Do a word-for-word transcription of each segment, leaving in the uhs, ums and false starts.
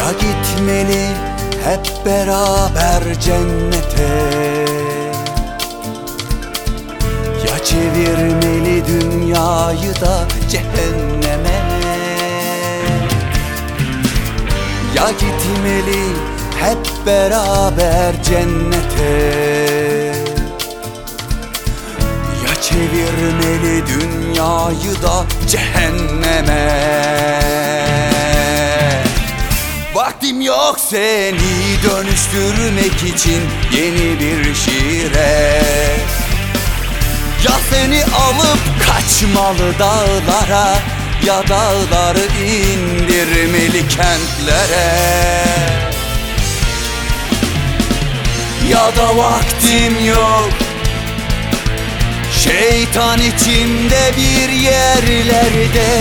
Ya gitmeli hep beraber cennete, ya çevirmeli dünyayı da cehenneme. Ya gitmeli hep beraber cennete, ya çevirmeli dünyayı da cehenneme. Vaktim yok seni dönüştürmek için yeni bir şiire. Ya seni alıp kaçmalı dağlara, ya dağları indirmeli kentlere. Ya da vaktim yok, şeytan içimde bir yerlerde.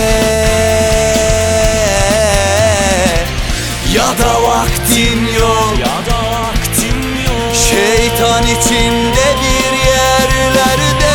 Ya da vaktim yok, Ya da vaktim yok, şeytan içimde bir yerlerde.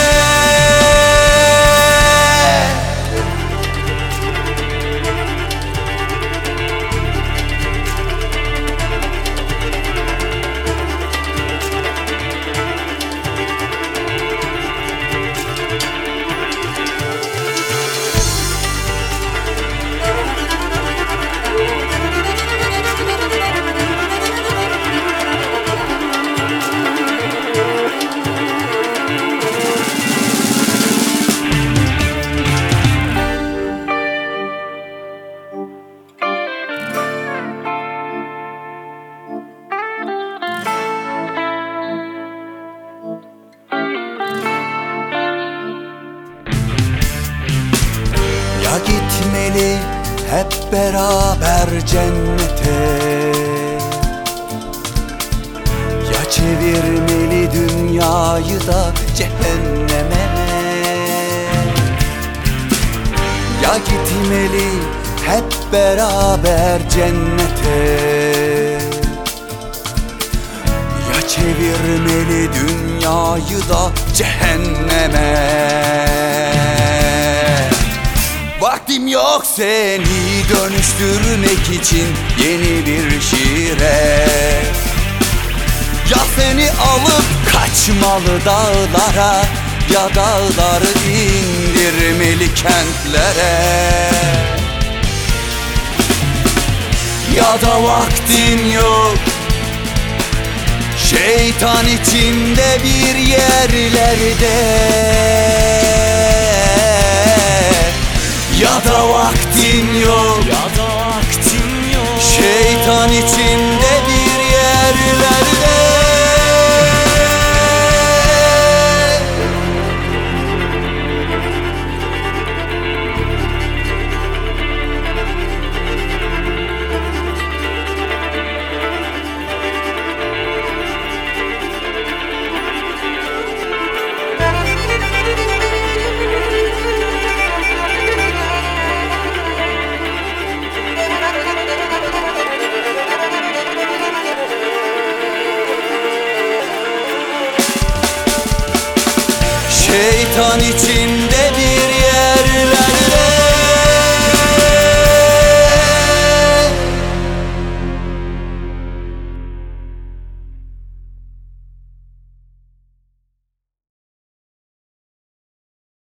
Ya gitmeli hep beraber cennete, ya çevirmeli dünyayı da cehenneme. Ya gitmeli hep beraber cennete, ya çevirmeli dünyayı da cehenneme. Vaktim yok seni dönüştürmek için yeni bir şiire. Ya seni alıp kaçmalı dağlara, ya dağları indirmeli kentlere. Ya da vaktim yok, şeytan içimde bir yerlerde. Ya da vaktim yok, ya da vaktim yok, şeytan içimde bir yerlerde. Şeytan içinde